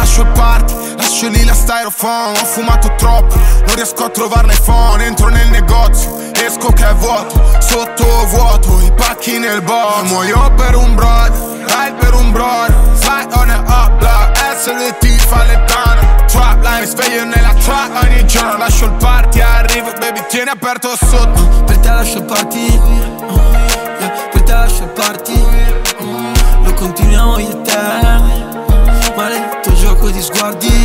lascio il party, lascio lì la styrofoam. Ho fumato troppo, non riesco a trovarne phone. Entro nel negozio, esco che è vuoto, sotto vuoto, i pacchi nel box. Muoio per un brother, ride per un brother, fight on the up block, SLT fa le pane. Trap line, sveglio nella trap ogni giorno. Lascio il party, arrivo, baby tieni aperto sotto. Per te lascio il party, per te lascio il party. Lo continuiamo io e te, maledetto gioco di sguardi.